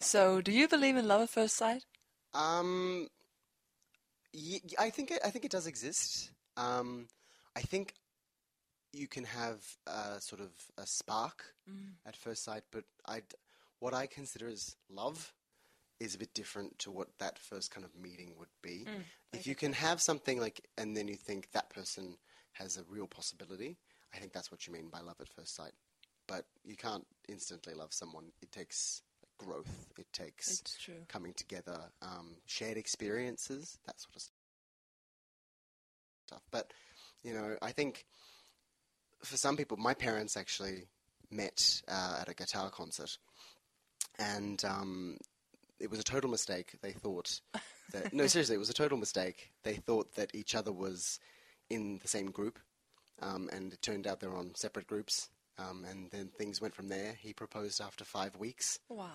So, do you believe in love at first sight? Um, I think it does exist. I think you can have sort of a spark at first sight, but what I consider as love is a bit different to what that first kind of meeting would be. If you can have something like, and then you think that person has a real possibility, I think that's what you mean by love at first sight. But you can't instantly love someone. It takes growth. It takes It's true. coming together, shared experiences, that sort of stuff. But, I think for some people, my parents actually met at a guitar concert, and it was a total mistake. They thought that no, seriously, it was a total mistake. They thought that each other was in the same group, and it turned out they were on separate groups. And then things went from there. He proposed after 5 weeks. Wow.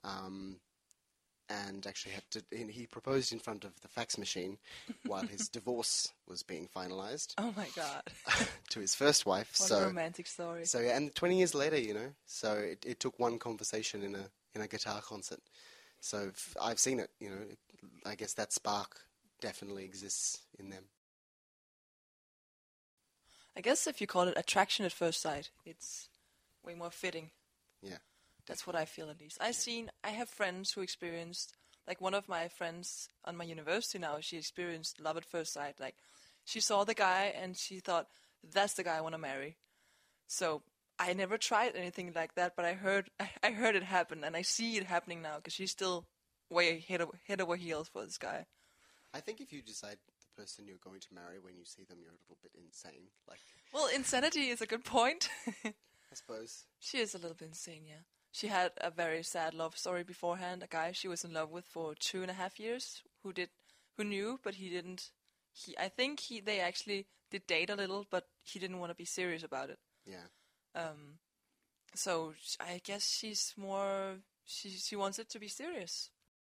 And actually he proposed in front of the fax machine while his divorce was being finalized Oh my God. to his first wife. What a romantic story. So yeah, and 20 years later, so it took one conversation in a guitar concert. So I've seen it, I guess that spark definitely exists in them. I guess if you call it attraction at first sight, it's way more fitting. Yeah. That's what I feel at least. I have friends who experienced, like one of my friends on my university now, she experienced love at first sight. Like, she saw the guy and she thought, that's the guy I want to marry. So I never tried anything like that, but I heard it happen, and I see it happening now because she's still way head over heels for this guy. I think if you decide the person you're going to marry when you see them, you're a little bit insane. Like, Well, insanity is a good point. I suppose. She is a little bit insane, yeah. She had a very sad love story beforehand. A guy she was in love with for 2.5 years, who knew, but he didn't. I think they actually did date a little, but he didn't want to be serious about it. Yeah. So I guess she's more. She wants it to be serious.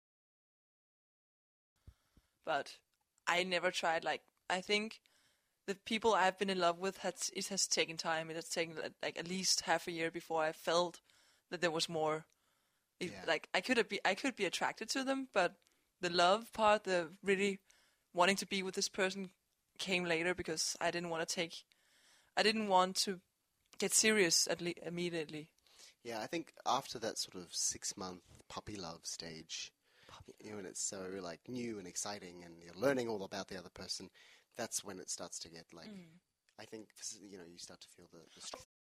But I never tried. Like, I think the people I've been in love with it has taken time. It has taken like at least half a year before I felt that there was more. Like, I could be attracted to them, but the love part, the really wanting to be with this person, came later because I didn't want to get serious immediately. Yeah, I think after that sort of 6-month puppy love stage, and it's so like new and exciting, and you're learning all about the other person, that's when it starts to get like, I think, you start to feel the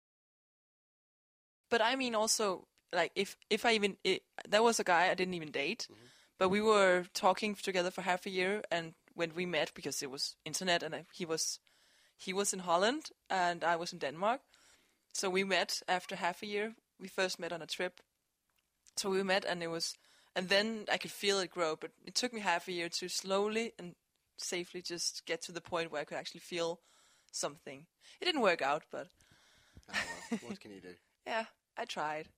But I mean also, like, there was a guy I didn't even date, but we were talking together for half a year, and when we met, because it was internet, and he was in Holland and I was in Denmark, so we met after half a year. We first met on a trip, so we met, and then I could feel it grow, but it took me half a year to slowly and safely just get to the point where I could actually feel something. It didn't work out, but oh, well, what can you do? yeah, I tried.